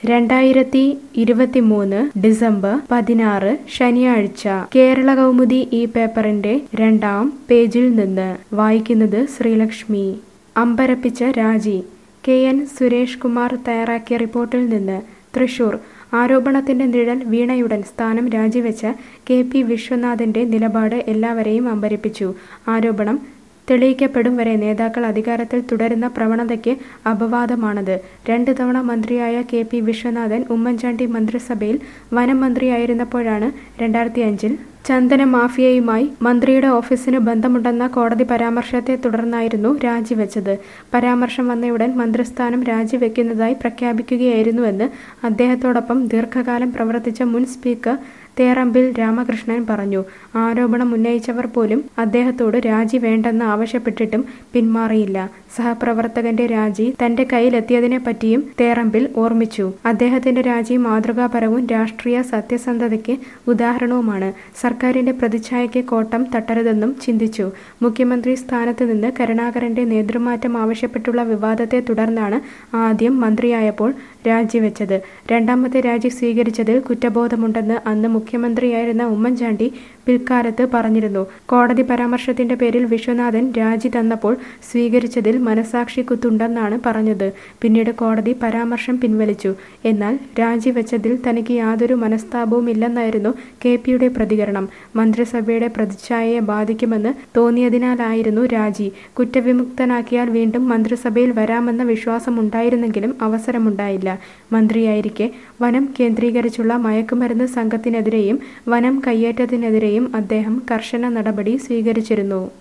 2023 December 16 ശനിയാഴ്ച കേരള കൗമുദി ഈ പേപ്പറിന്റെ 2-ാം പേജിൽ നിന്ന് വായിക്കുന്നത് ശ്രീലക്ഷ്മി. അമ്പരപ്പിച്ച രാജി. KN സുരേഷ് കുമാർ തയ്യാറാക്കിയ റിപ്പോർട്ടിൽ നിന്ന് തൃശൂർ. ആരോപണത്തിന്റെ നിഴൽ വീണയുടൻ സ്ഥാനം രാജിവെച്ച KP വിശ്വനാഥന്റെ നിലപാട് എല്ലാവരെയും അമ്പരപ്പിച്ചു. ആരോപണം തെളിയിക്കപ്പെടും വരെ നേതാക്കൾ അധികാരത്തിൽ തുടരുന്ന പ്രവണതയ്ക്ക് അപവാദമാണത്. 2 തവണ മന്ത്രിയായ KP വിശ്വനാഥൻ ഉമ്മൻചാണ്ടി മന്ത്രിസഭയിൽ വനം മന്ത്രിയായിരുന്നപ്പോഴാണ് 2005-ൽ ചന്ദന മാഫിയയുമായി മന്ത്രിയുടെ ഓഫീസിന് ബന്ധമുണ്ടെന്ന കോടതി പരാമർശത്തെ തുടർന്നായിരുന്നു രാജിവെച്ചത്. പരാമർശം വന്നയുടൻ മന്ത്രിസ്ഥാനം രാജിവെക്കുന്നതായി പ്രഖ്യാപിക്കുകയായിരുന്നുവെന്ന് അദ്ദേഹത്തോടൊപ്പം ദീർഘകാലം പ്രവർത്തിച്ച മുൻ സ്പീക്കർ തേറമ്പിൽ രാമകൃഷ്ണൻ പറഞ്ഞു. ആരോപണം ഉന്നയിച്ചവർ പോലും അദ്ദേഹത്തോട് രാജി വേണ്ടെന്ന് ആവശ്യപ്പെട്ടിട്ടും പിന്മാറിയില്ല. സഹപ്രവർത്തകന്റെ രാജി തന്റെ കയ്യിലെത്തിയതിനെപ്പറ്റിയും തേറമ്പിൽ ഓർമ്മിച്ചു. അദ്ദേഹത്തിന്റെ രാജി മാതൃകാപരവും രാഷ്ട്രീയ സത്യസന്ധതയ്ക്ക് ഉദാഹരണവുമാണ്. സർക്കാരിന്റെ പ്രതിച്ഛായയ്ക്ക് കോട്ടം തട്ടരുതെന്നും ചിന്തിച്ചു. മുഖ്യമന്ത്രി സ്ഥാനത്ത് നിന്ന് കരുണാകരന്റെ നേതൃമാറ്റം ആവശ്യപ്പെട്ടുള്ള വിവാദത്തെ തുടർന്നാണ് ആദ്യം മന്ത്രിയായപ്പോൾ രാജിവെച്ചത്. രണ്ടാമത്തെ രാജി സ്വീകരിച്ചതിൽ കുറ്റബോധമുണ്ടെന്ന് അന്ന് മുഖ്യമന്ത്രിയായിരുന്ന ഉമ്മൻചാണ്ടി പിൽക്കാലത്ത് പറഞ്ഞിരുന്നു. കോടതി പരാമർശത്തിന്റെ പേരിൽ വിശ്വനാഥൻ രാജി തന്നപ്പോൾ സ്വീകരിച്ചതിൽ മനസാക്ഷി കുത്തുണ്ടെന്നാണ് പറഞ്ഞത്. പിന്നീട് കോടതി പരാമർശം പിൻവലിച്ചു. എന്നാൽ രാജിവെച്ചതിൽ തനിക്ക് യാതൊരു മനസ്താപവുമില്ലെന്നായിരുന്നു KPയുടെ പ്രതികരണം. മന്ത്രിസഭയുടെ പ്രതിച്ഛായയെ ബാധിക്കുമെന്ന് തോന്നിയതിനാലായിരുന്നു രാജി. കുറ്റവിമുക്തനാക്കിയാൽ വീണ്ടും മന്ത്രിസഭയിൽ വരാമെന്ന വിശ്വാസമുണ്ടായിരുന്നെങ്കിലും അവസരമുണ്ടായില്ല. മന്ത്രിയായിരിക്കെ വനം കേന്ദ്രീകരിച്ചുള്ള മയക്കുമരുന്ന് സംഘത്തിനെതിരെയും വനം കയ്യേറ്റത്തിനെതിരെയും അദ്ദേഹം കർശന നടപടി സ്വീകരിച്ചിരുന്നു.